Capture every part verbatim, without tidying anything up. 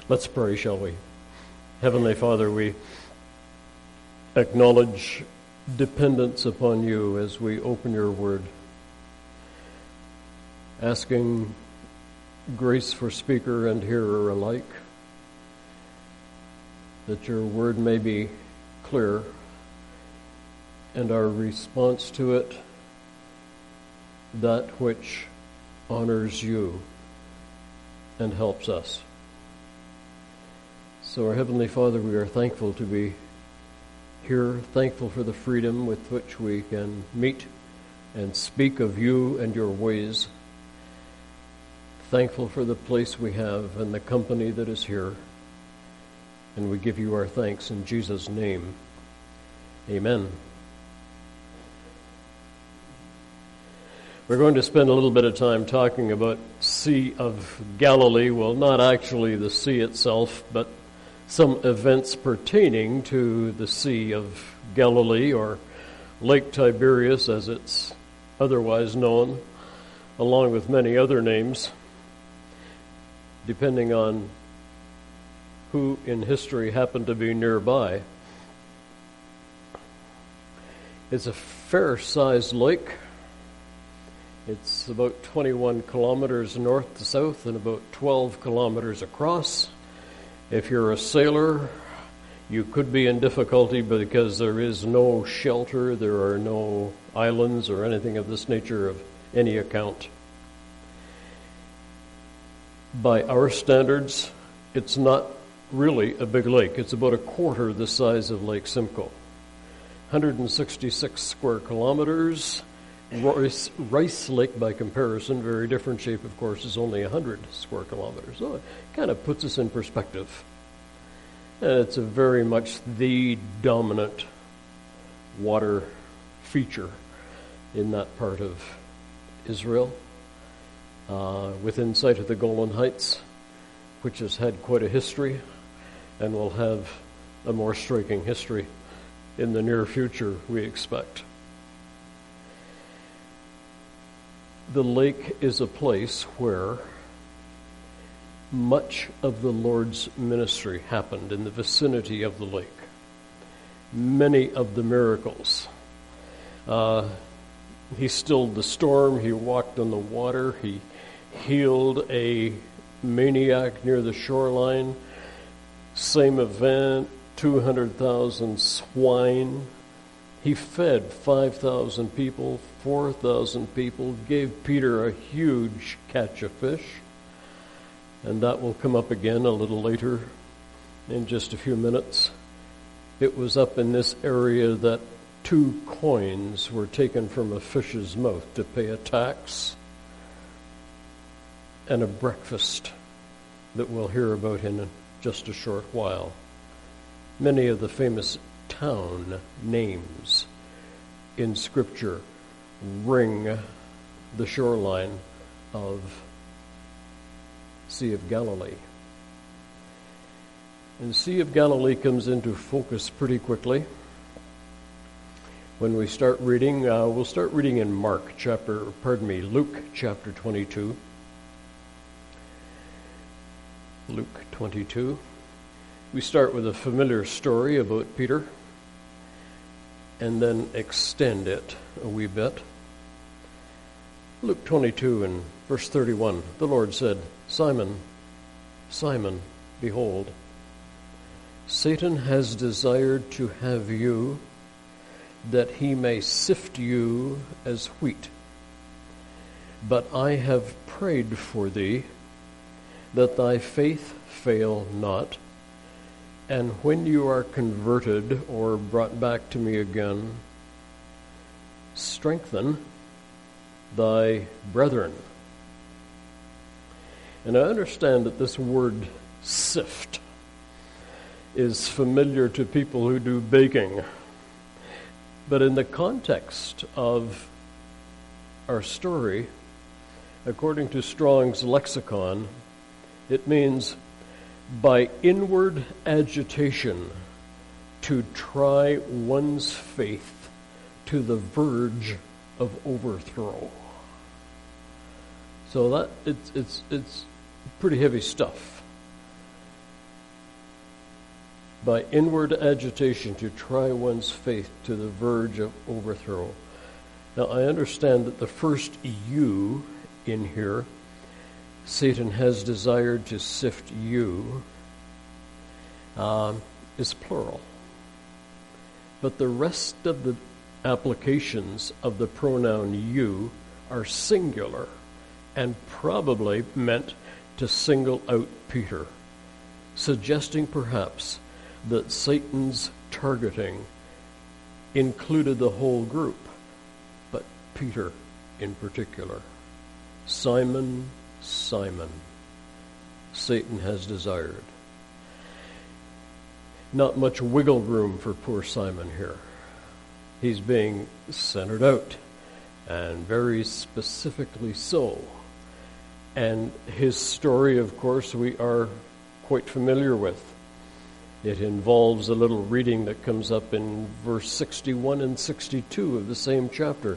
Let's pray, shall we? Heavenly Father, we acknowledge dependence upon you as we open your word, asking grace for speaker and hearer alike, that your word may be clear and our response to it that which honors you and helps us. So, our Heavenly Father, we are thankful to be here, thankful for the freedom with which we can meet and speak of you and your ways, thankful for the place we have and the company that is here, and we give you our thanks in Jesus' name. Amen. We're going to spend a little bit of time talking about Sea of Galilee. Well, not actually the sea itself, but some events pertaining to the Sea of Galilee, or Lake Tiberias as it's otherwise known, along with many other names, depending on who in history happened to be nearby. It's a fair-sized lake. It's about twenty-one kilometers north to south and about twelve kilometers across. If you're a sailor, you could be in difficulty because there is no shelter, there are no islands or anything of this nature of any account. By our standards, it's not really a big lake. It's about a quarter the size of Lake Simcoe. one hundred sixty-six square kilometers. Rice, Rice Lake, by comparison, very different shape, of course, is only one hundred square kilometers. So it kind of puts us in perspective. And it's a very much the dominant water feature in that part of Israel, uh, within sight of the Golan Heights, which has had quite a history and will have a more striking history in the near future, we expect. The lake is a place where much of the Lord's ministry happened, in the vicinity of the lake. Many of the miracles. Uh, he stilled the storm. He walked on the water. He healed a maniac near the shoreline. Same event, two hundred thousand swine. He fed five thousand people, four thousand people, gave Peter a huge catch of fish. And that will come up again a little later in just a few minutes. It was up in this area that two coins were taken from a fish's mouth to pay a tax, and a breakfast that we'll hear about in just a short while. Many of the famous town names in Scripture ring the shoreline of Sea of Galilee. And Sea of Galilee comes into focus pretty quickly. When we start reading, uh, we'll start reading in Mark chapter, pardon me, Luke chapter twenty-two. Luke twenty-two. We start with a familiar story about Peter, and then extend it a wee bit. Luke twenty-two and verse thirty-one, the Lord said, Simon, Simon, behold, Satan has desired to have you, that he may sift you as wheat. But I have prayed for thee, that thy faith fail not, and when you are converted or brought back to me again, strengthen thy brethren. And I understand that this word sift is familiar to people who do baking. But in the context of our story, according to Strong's lexicon, it means by inward agitation to try one's faith to the verge of overthrow. So that it's it's it's pretty heavy stuff. by inward agitation to try one's faith to the verge of overthrow. Now, I understand that the first you in here, Satan has desired to sift you, um, is plural. But the rest of the applications of the pronoun you are singular and probably meant to single out Peter, suggesting perhaps that Satan's targeting included the whole group, but Peter in particular. Simon, Simon, Satan has desired. Not much wiggle room for poor Simon here. He's being centered out, and very specifically so. And his story, of course, we are quite familiar with. It involves a little reading that comes up in verse sixty-one and sixty-two of the same chapter.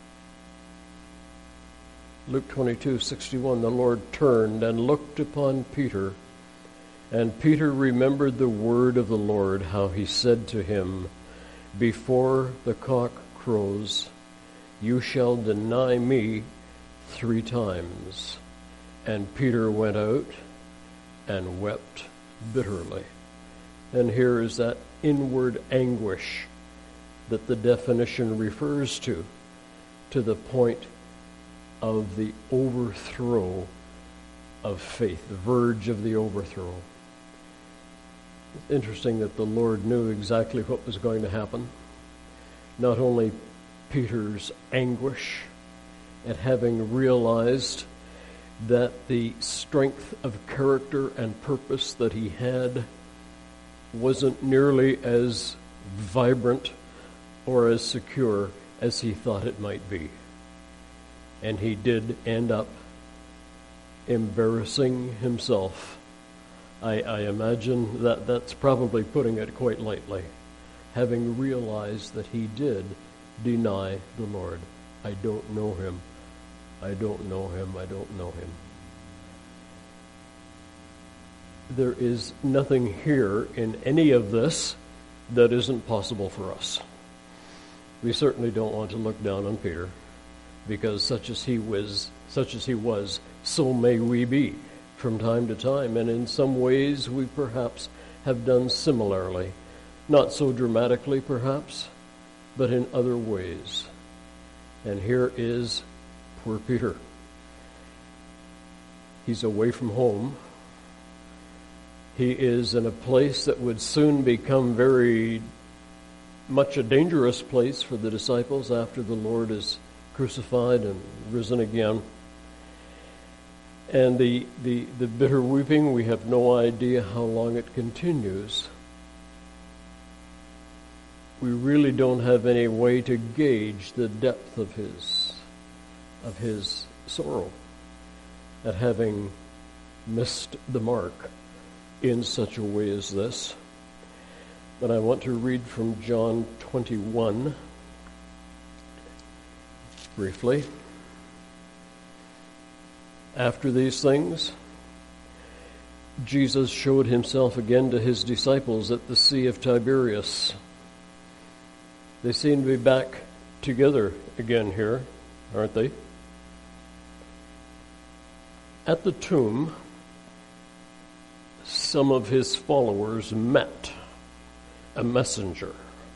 Luke twenty-two, sixty-one, the Lord turned and looked upon Peter, and Peter remembered the word of the Lord, how he said to him, before the cock crows, you shall deny me three times. And Peter went out and wept bitterly. And here is that inward anguish that the definition refers to, to the point of the overthrow of faith, the verge of the overthrow. It's interesting that the Lord knew exactly what was going to happen. Not only Peter's anguish at having realized that the strength of character and purpose that he had wasn't nearly as vibrant or as secure as he thought it might be. And he did end up embarrassing himself. I, I imagine that that's probably putting it quite lightly, having realized that he did deny the Lord. I don't know him. I don't know him. I don't know him. There is nothing here in any of this that isn't possible for us. We certainly don't want to look down on Peter, because such as he was, such as he was, so may we be from time to time, and in some ways we perhaps have done similarly, not so dramatically perhaps, but in other ways. And here is poor Peter. He's away from home. He is in a place that would soon become very much a dangerous place for the disciples after the Lord is crucified and risen again. And the, the, the bitter weeping, we have no idea how long it continues. We really don't have any way to gauge the depth of his of his sorrow at having missed the mark in such a way as this. But I want to read from John twenty-one briefly. After these things, Jesus showed himself again to his disciples at the Sea of Tiberias. They seem to be back together again here, aren't they? At the tomb, some of his followers met a messenger.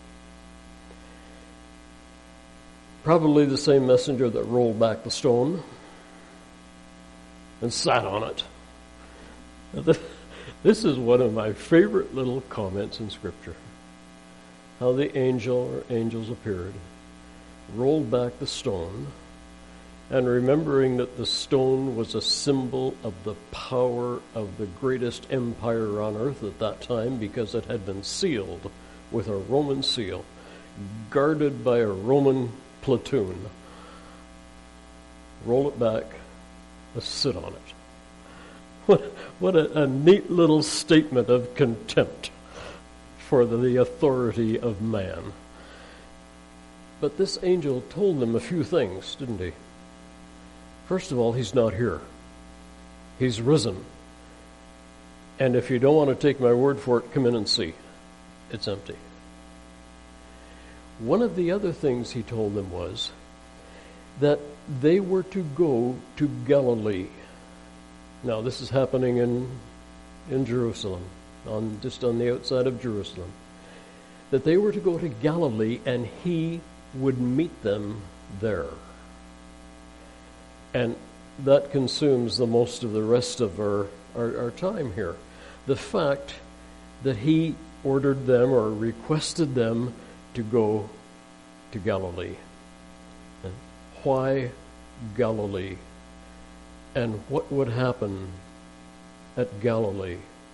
Probably the same messenger that rolled back the stone and sat on it. This is one of my favorite little comments in Scripture. How the angel or angels appeared, rolled back the stone, and remembering that the stone was a symbol of the power of the greatest empire on earth at that time, because it had been sealed with a Roman seal, guarded by a Roman platoon. Roll it back, let's sit on it. What, what a, a neat little statement of contempt for the, the authority of man. But this angel told them a few things, didn't he? First of all, he's not here. He's risen. And if you don't want to take my word for it, come in and see. it's empty. One of the other things he told them was that they were to go to Galilee. Now, this is happening in in Jerusalem, on just on the outside of Jerusalem. That they were to go to Galilee and he would meet them there. And that consumes the most of the rest of our, our, our time here. The fact that he ordered them or requested them to go to Galilee. And why Galilee? And what would happen at Galilee?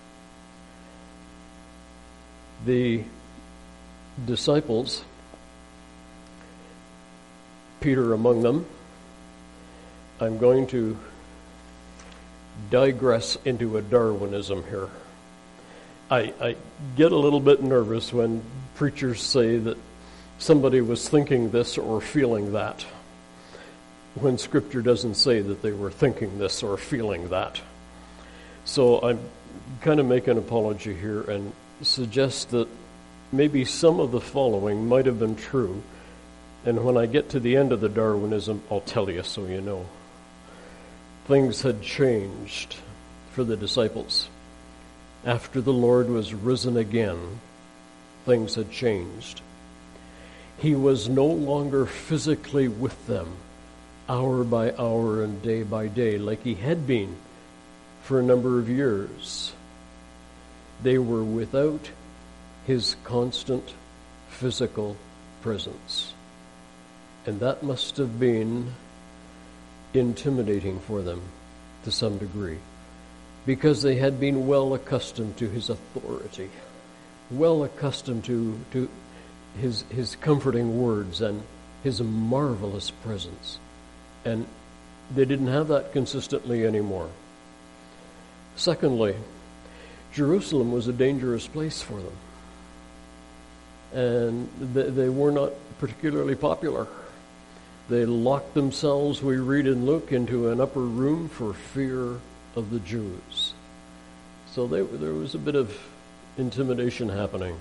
The disciples, Peter among them, I'm going to digress into a Darwinism here. I, I get a little bit nervous when preachers say that somebody was thinking this or feeling that, when Scripture doesn't say that they were thinking this or feeling that. So I'm kind of make an apology here and suggest that maybe some of the following might have been true, and when I get to the end of the Darwinism, I'll tell you so you know. Things had changed for the disciples. After the Lord was risen again, things had changed. He was no longer physically with them, hour by hour and day by day, like he had been for a number of years. They were without his constant physical presence. And that must have been intimidating for them to some degree, because they had been well accustomed to his authority, well accustomed to, to his, his comforting words and his marvelous presence. And they didn't have that consistently anymore. Secondly, Jerusalem was a dangerous place for them. And they, they were not particularly popular. They locked themselves, we read in Luke, into an upper room for fear of the Jews. So they, there was a bit of intimidation happening.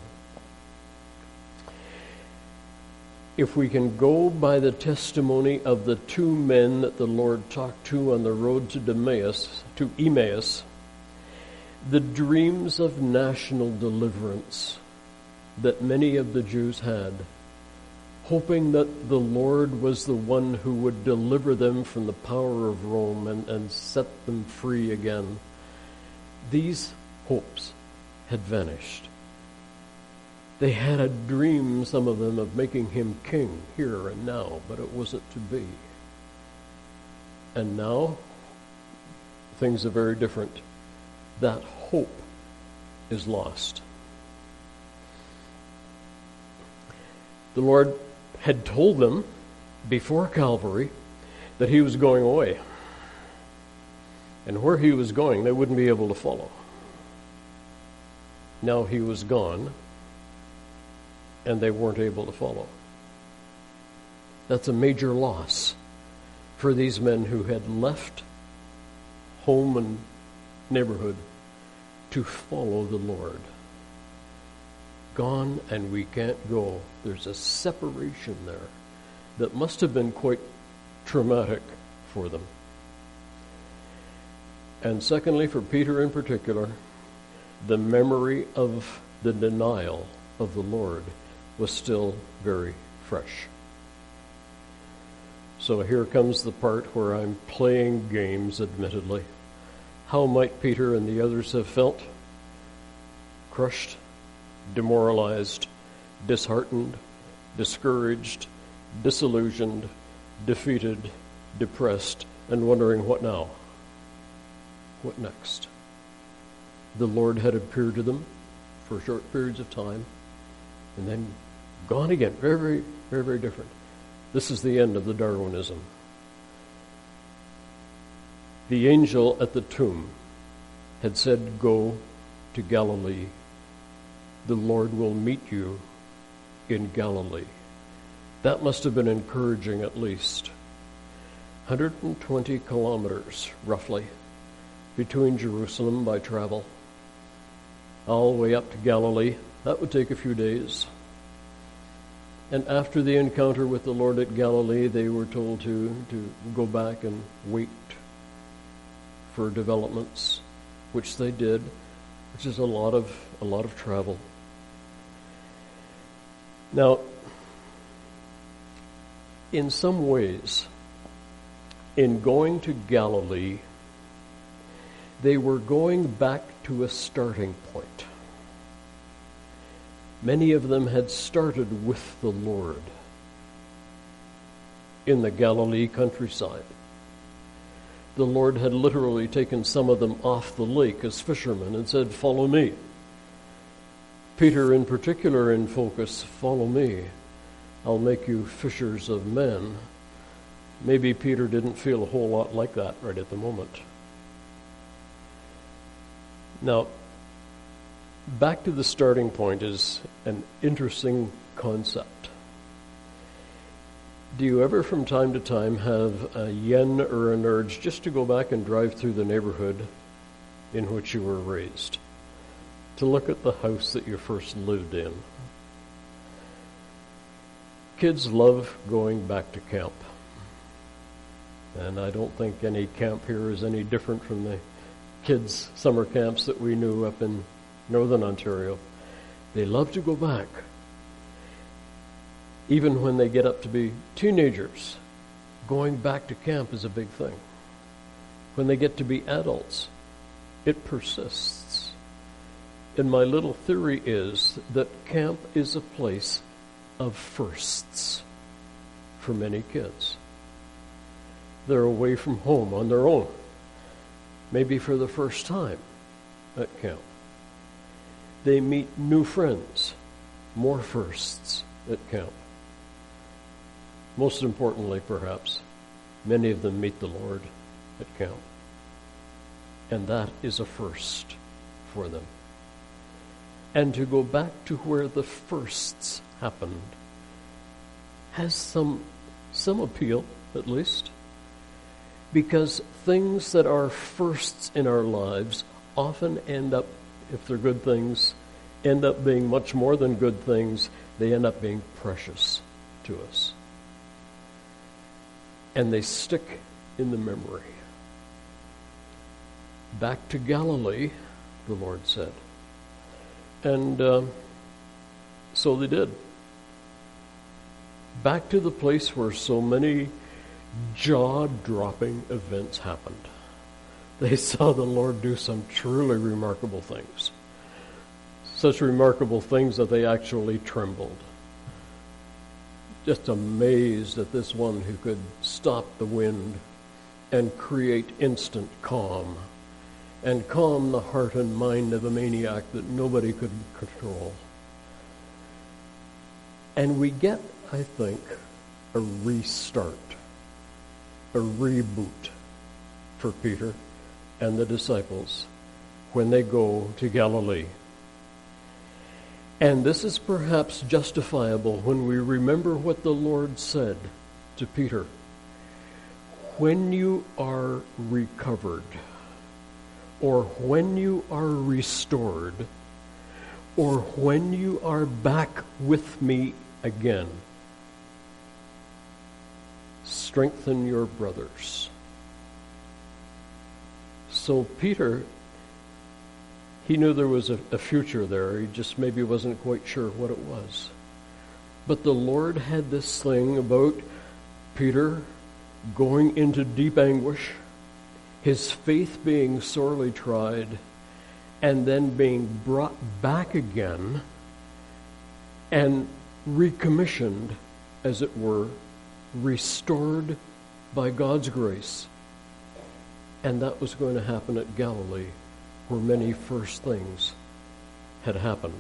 If we can go by the testimony of the two men that the Lord talked to on the road to Emmaus, to Emmaus, the dreams of national deliverance that many of the Jews had, hoping that the Lord was the one who would deliver them from the power of Rome and, and set them free again, these hopes had vanished. They had a dream, some of them, of making him king here and now, but it wasn't to be. And now, things are very different. That hope is lost. The Lord had told them before Calvary that he was going away. And where he was going, they wouldn't be able to follow. Now he was gone, and they weren't able to follow. That's a major loss for these men who had left home and neighborhood to follow the Lord. Gone, and we can't go. There's a separation there that must have been quite traumatic for them. And secondly, for Peter in particular, the memory of the denial of the Lord was still very fresh. So here comes the part where I'm playing games, admittedly. How might Peter and the others have felt? Crushed, demoralized, disheartened, discouraged, disillusioned, defeated, depressed, and wondering what now? What next? The Lord had appeared to them for short periods of time and then gone again. Very, very, very, very different. This is the end of the Darwinism. The angel at the tomb had said, "Go to Galilee. The Lord will meet you in Galilee." That must have been encouraging, at least. one hundred twenty kilometers, roughly, between Jerusalem by travel, all the way up to Galilee, That would take a few days. And after the encounter with the Lord at Galilee, they were told to, to go back and wait for developments, which they did, which is a lot of a lot of travel. Now, in some ways, in going to Galilee, they were going back to a starting point. Many of them had started with the Lord in the Galilee countryside. The Lord had literally taken some of them off the lake as fishermen and said, "Follow me." Peter in particular in focus, "Follow me. I'll make you fishers of men." Maybe Peter didn't feel a whole lot like that right at the moment. Now, back to the starting point is an interesting concept. Do you ever from time to time have a yen or an urge just to go back and drive through the neighborhood in which you were raised? To look at the house that you first lived in? Kids love going back to camp. And I don't think any camp here is any different from the kids' summer camps that we knew up in Northern Ontario. They love to go back. Even when they get up to be teenagers, going back to camp is a big thing. When they get to be adults, it persists. And my little theory is that camp is a place of firsts for many kids. They're away from home on their own, maybe for the first time at camp. They meet new friends, more firsts at camp. Most importantly, perhaps, many of them meet the Lord at camp. And that is a first for them. And to go back to where the firsts happened has some, some appeal, at least, because things that are firsts in our lives often end up, if they're good things, end up being much more than good things. They end up being precious to us. And they stick in the memory. Back to Galilee, the Lord said. And uh, so they did. Back to the place where so many jaw-dropping events happened. They saw the Lord do some truly remarkable things. Such remarkable things that they actually trembled. Just amazed at this one who could stop the wind and create instant calm, and calm the heart and mind of a maniac that nobody could control. And we get, I think, a restart, a reboot for Peter and the disciples when they go to Galilee. And this is perhaps justifiable when we remember what the Lord said to Peter. When you are recovered, or when you are restored, or when you are back with me again, strengthen your brothers. So Peter, he knew there was a, a future there. He just maybe wasn't quite sure what it was. But the Lord had this thing about Peter going into deep anguish, his faith being sorely tried, and then being brought back again and recommissioned, as it were, restored by God's grace. And that was going to happen at Galilee, where many first things had happened.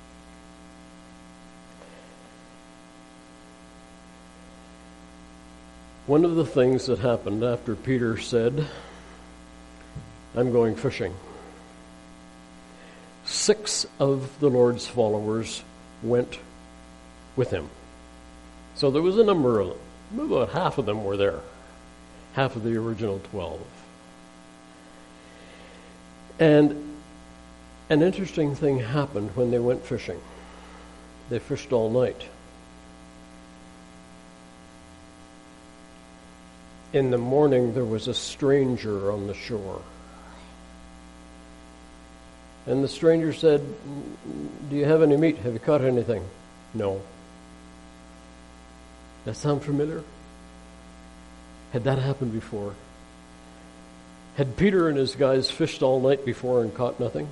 One of the things that happened after Peter said, "I'm going fishing," six of the Lord's followers went with him. So there was a number of them. About half of them were there. Half of the original twelve. And An interesting thing happened when they went fishing. They fished all night. In the morning, there was a stranger on the shore. And the stranger said, "Do you have any meat? Have you caught anything?" "No." That sound familiar? Had that happened before? Had Peter and his guys fished all night before and caught nothing?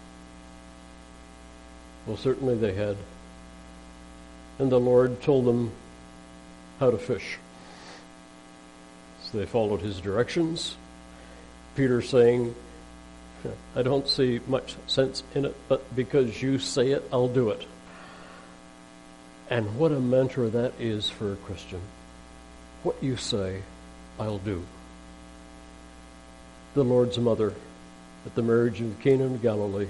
Well, certainly they had. And the Lord told them how to fish. So they followed his directions. Peter saying, "I don't see much sense in it, but because you say it, I'll do it." And what a mantra that is for a Christian. What you say, I'll do. The Lord's mother at the marriage of Cana in Galilee.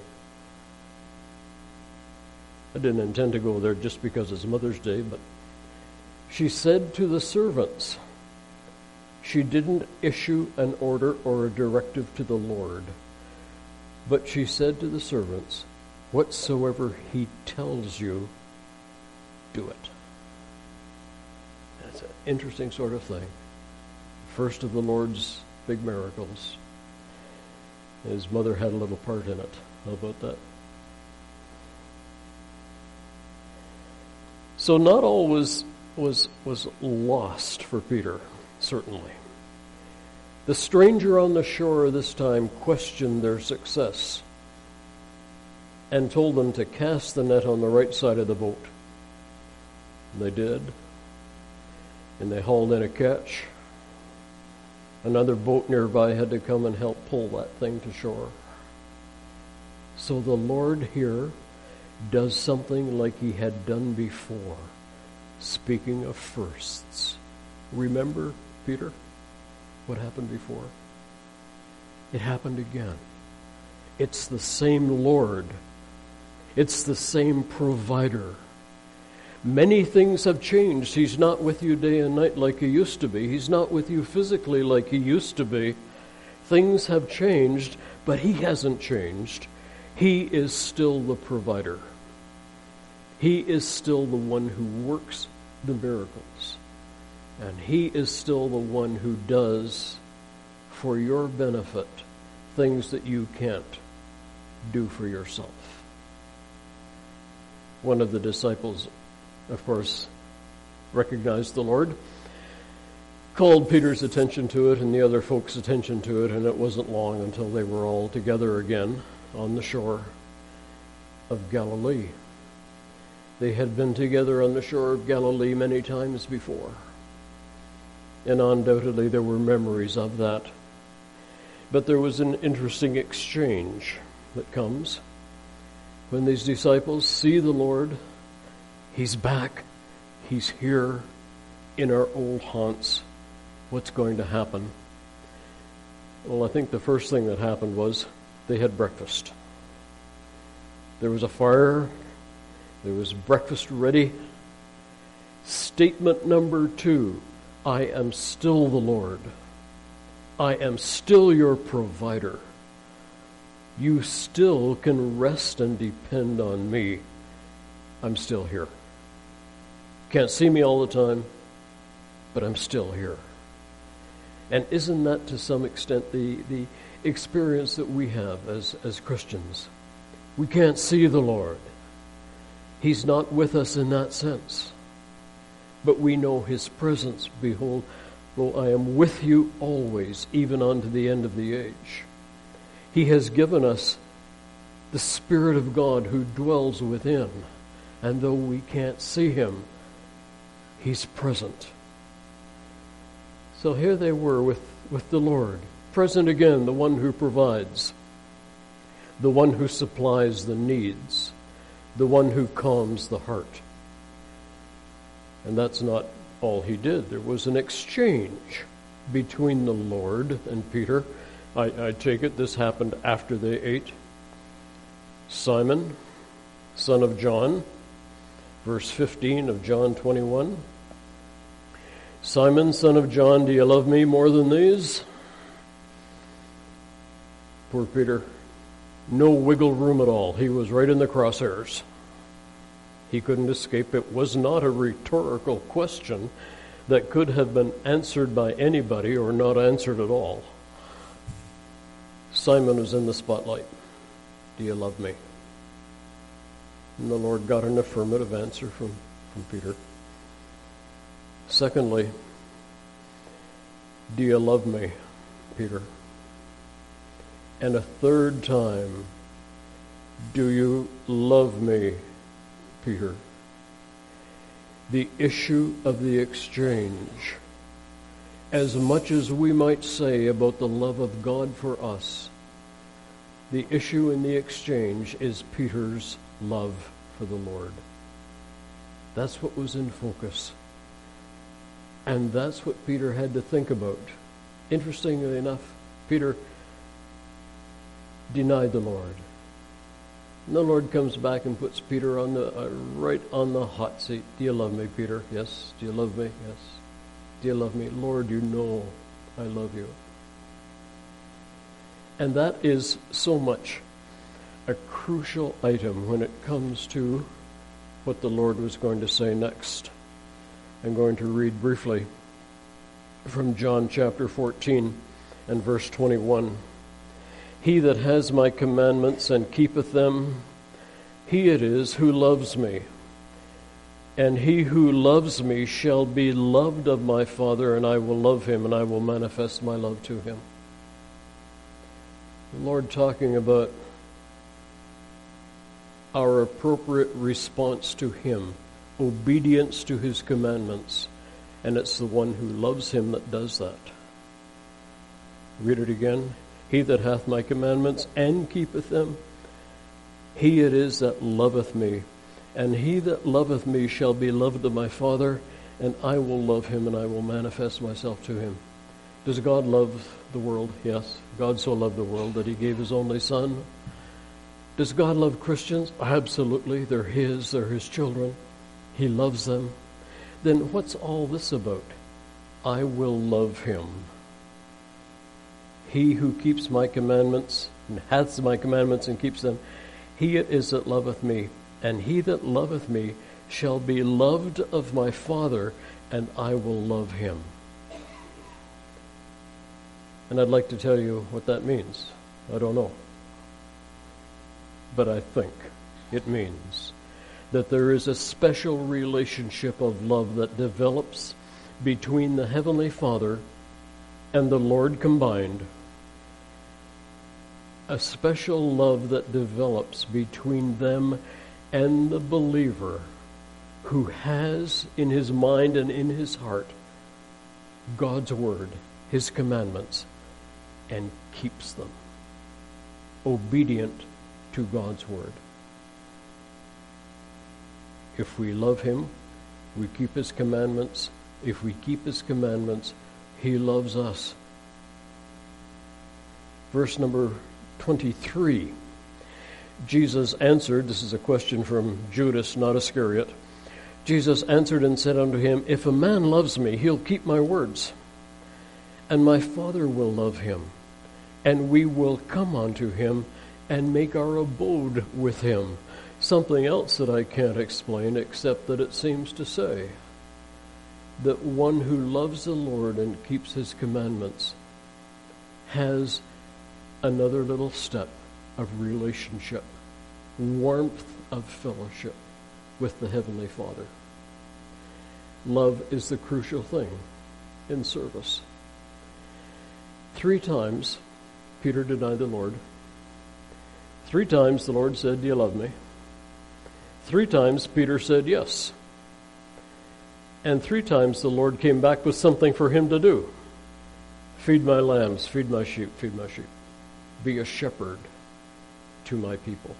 I didn't intend to go there just because it's Mother's Day, but she said to the servants, she didn't issue an order or a directive to the Lord, but she said to the servants, "Whatsoever he tells you, do it." That's an interesting sort of thing. First of the Lord's big miracles. His mother had a little part in it. How about that? So not all was, was, was lost for Peter, certainly. The stranger on the shore this time questioned their success and told them to cast the net on the right side of the boat. They did, and they hauled in a catch. Another boat nearby had to come and help pull that thing to shore. So the Lord here does something like he had done before. Speaking of firsts, remember, Peter, what happened before? It happened again. It's the same Lord. It's the same provider. Many things have changed. He's not with you day and night like he used to be. He's not with you physically like he used to be. Things have changed, but he hasn't changed. He is still the provider. He is still the one who works the miracles. And he is still the one who does, for your benefit, things that you can't do for yourself. One of the disciples, of course, recognized the Lord, called Peter's attention to it and the other folks' attention to it, and it wasn't long until they were all together again on the shore of Galilee. They had been together on the shore of Galilee many times before, and undoubtedly there were memories of that. But there was an interesting exchange that comes when these disciples see the Lord. He's back. He's here in our old haunts. What's going to happen? Well, I think the first thing that happened was they had breakfast. There was a fire. There was breakfast ready. Statement number two, I am still the Lord. I am still your provider. You still can rest and depend on me. I'm still here. Can't see me all the time, but I'm still here. And isn't that to some extent the, the experience that we have as, as Christians? We can't see the Lord. He's not with us in that sense. But we know his presence. Behold, lo, I am with you always, even unto the end of the age. He has given us the Spirit of God who dwells within. And though we can't see him, he's present. So here they were with, with the Lord. Present again, the one who provides. The one who supplies the needs. The one who calms the heart. And that's not all he did. There was an exchange between the Lord and Peter. I, I take it this happened after they ate. Simon, son of John, verse fifteen of John twenty-one. Simon, son of John, do you love me more than these? Poor Peter. No wiggle room at all. He was right in the crosshairs. He couldn't escape. It was not a rhetorical question that could have been answered by anybody or not answered at all. Simon was in the spotlight. Do you love me? And the Lord got an affirmative answer from, from Peter. Secondly, do you love me, Peter? And a third time, do you love me, Peter? The issue of the exchange. As much as we might say about the love of God for us, the issue in the exchange is Peter's love for the Lord. That's what was in focus. And that's what Peter had to think about. Interestingly enough, Peter denied the Lord. And the Lord comes back and puts Peter on the uh, right on the hot seat. Do you love me, Peter? Yes. Do you love me? Yes. Do you love me? Lord, you know I love you. And that is so much a crucial item when it comes to what the Lord was going to say next. I'm going to read briefly from John chapter fourteen and verse twenty-one. He that has my commandments and keepeth them, he it is who loves me. And he who loves me shall be loved of my Father, and I will love him, and I will manifest my love to him. The Lord talking about our appropriate response to him, obedience to his commandments, and it's the one who loves him that does that. Read it again. He that hath my commandments and keepeth them, he it is that loveth me. And he that loveth me shall be loved of my Father, and I will love him, and I will manifest myself to him. Does God love the world? Yes. God so loved the world that he gave his only Son. Does God love Christians? Absolutely. They're his. They're his children. He loves them. Then what's all this about? I will love him. He who keeps my commandments, and hath my commandments and keeps them, he it is that loveth me. And he that loveth me shall be loved of my Father, and I will love him. And I'd like to tell you what that means. I don't know. But I think it means that there is a special relationship of love that develops between the Heavenly Father and the Lord combined. A special love that develops between them and the believer who has in his mind and in his heart God's word, his commandments, and keeps them, obedient to God's word. If we love him, we keep his commandments. If we keep his commandments, he loves us. Verse number twenty-three. Jesus answered, this is a question from Judas, not Iscariot. Jesus answered and said unto him, If a man loves me, he'll keep my words, and my Father will love him, and we will come unto him and make our abode with him. Something else that I can't explain except that it seems to say that one who loves the Lord and keeps his commandments has another little step of relationship, warmth of fellowship with the Heavenly Father. Love is the crucial thing in service. Three times Peter denied the Lord. Three times the Lord said, Do you love me? Three times Peter said yes. And three times the Lord came back with something for him to do. Feed my lambs, feed my sheep, feed my sheep. Be a shepherd to my people.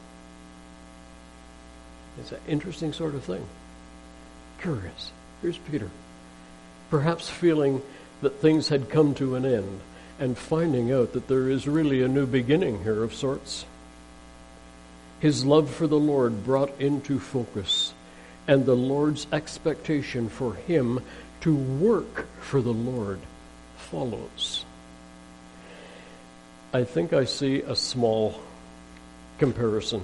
It's an interesting sort of thing. Curious. Here's Peter, perhaps feeling that things had come to an end and finding out that there is really a new beginning here of sorts. His love for the Lord brought into focus, and the Lord's expectation for him to work for the Lord follows. I think I see a small comparison.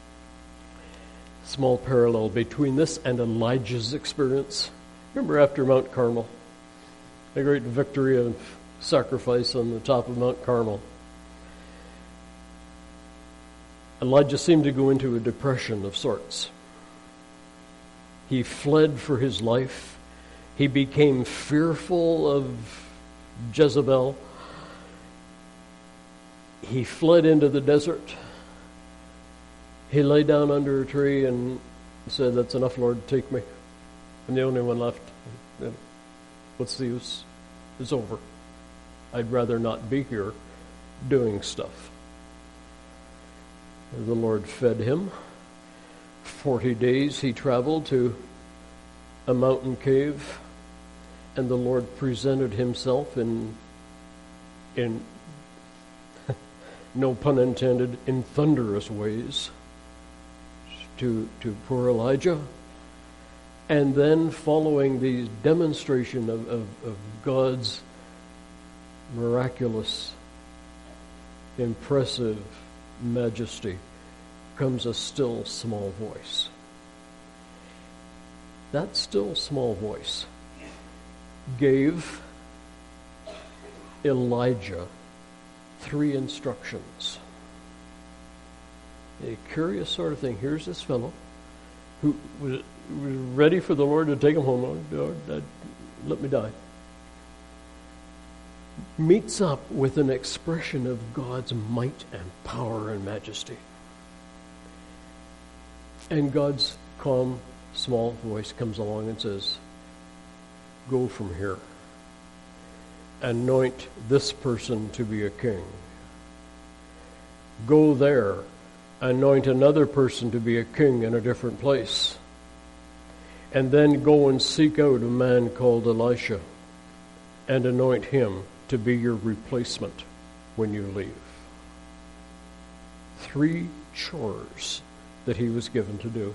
Small parallel between this and Elijah's experience. Remember after Mount Carmel, the great victory of sacrifice on the top of Mount Carmel. Elijah seemed to go into a depression of sorts. He fled for his life. He became fearful of Jezebel. He fled into the desert. He lay down under a tree and said, "That's enough, Lord, take me. I'm the only one left. What's the use? It's over. I'd rather not be here doing stuff." The Lord fed him. Forty days he traveled to a mountain cave, and the Lord presented himself in, in no pun intended, in thunderous ways to, to poor Elijah. And then following the demonstration of, of, of God's miraculous, impressive majesty comes a still small voice. That still small voice gave Elijah three instructions. A curious sort of thing. Here's this fellow who was, was ready for the Lord to take him home. Lord, Lord, let me die. Meets up with an expression of God's might and power and majesty. And God's calm, small voice comes along and says, "Go from here. Anoint this person to be a king. Go there. Anoint another person to be a king in a different place. And then go and seek out a man called Elisha and anoint him to be your replacement when you leave." Three chores that he was given to do.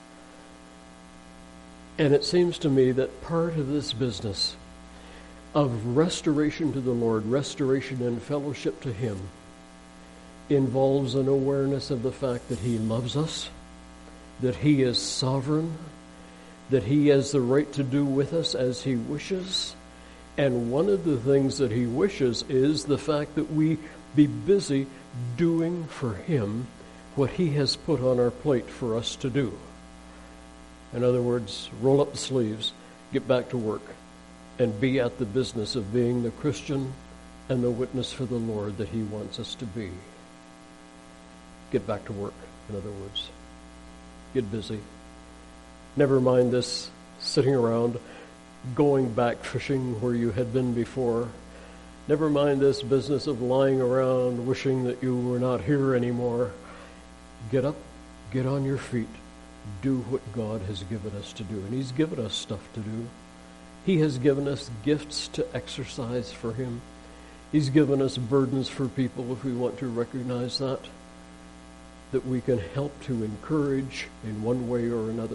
And it seems to me that part of this business of restoration to the Lord, restoration and fellowship to him, involves an awareness of the fact that he loves us, that he is sovereign, that he has the right to do with us as he wishes. And one of the things that he wishes is the fact that we be busy doing for him what he has put on our plate for us to do. In other words, roll up the sleeves, get back to work, and be at the business of being the Christian and the witness for the Lord that he wants us to be. Get back to work, in other words. Get busy. Never mind this sitting around, going back fishing where you had been before. Never mind this business of lying around, wishing that you were not here anymore. Get up, get on your feet, do what God has given us to do. And he's given us stuff to do. He has given us gifts to exercise for him. He's given us burdens for people, if we want to recognize that, that we can help to encourage in one way or another,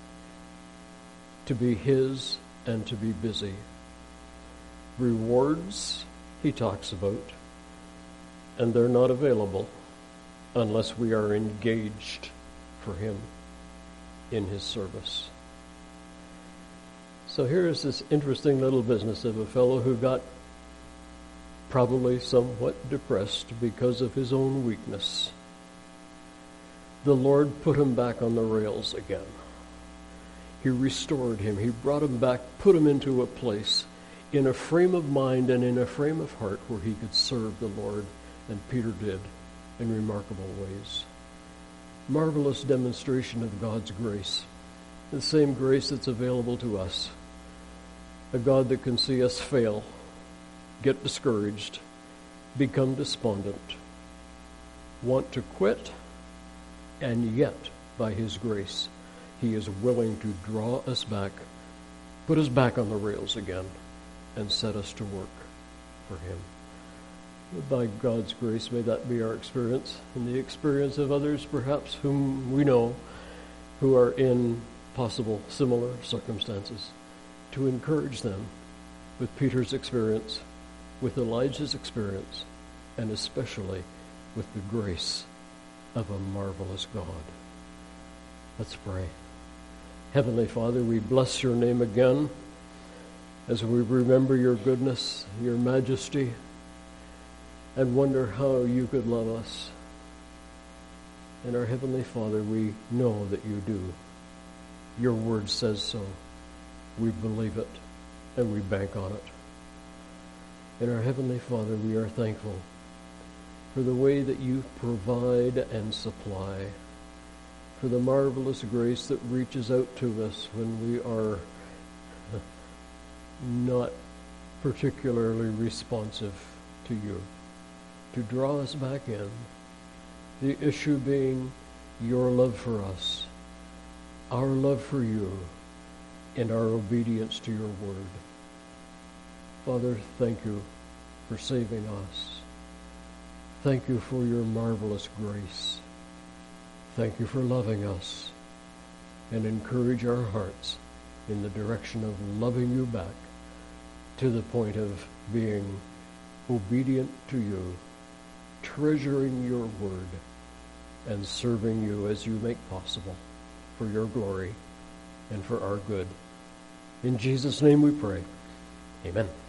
to be his and to be busy. Rewards, he talks about, and they're not available unless we are engaged for him in his service. So here's this interesting little business of a fellow who got probably somewhat depressed because of his own weakness. The Lord put him back on the rails again. He restored him. He brought him back, put him into a place, in a frame of mind and in a frame of heart where he could serve the Lord, and Peter did in remarkable ways. Marvelous demonstration of God's grace, the same grace that's available to us. A God that can see us fail, get discouraged, become despondent, want to quit, and yet, by his grace, he is willing to draw us back, put us back on the rails again, and set us to work for him. By God's grace, may that be our experience, and the experience of others, perhaps, whom we know, who are in possible similar circumstances, to encourage them with Peter's experience, with Elijah's experience, and especially with the grace of a marvelous God. Let's pray. Heavenly Father, we bless your name again as we remember your goodness, your majesty, and wonder how you could love us. And our Heavenly Father, we know that you do. Your word says so. We believe it, and we bank on it. And our Heavenly Father, we are thankful for the way that you provide and supply, for the marvelous grace that reaches out to us when we are not particularly responsive to you, to draw us back in. The issue being your love for us, our love for you, and our obedience to your word. Father, thank you for saving us. Thank you for your marvelous grace. Thank you for loving us, and encourage our hearts in the direction of loving you back to the point of being obedient to you, treasuring your word, and serving you as you make possible for your glory and for our good. In Jesus' name we pray. Amen.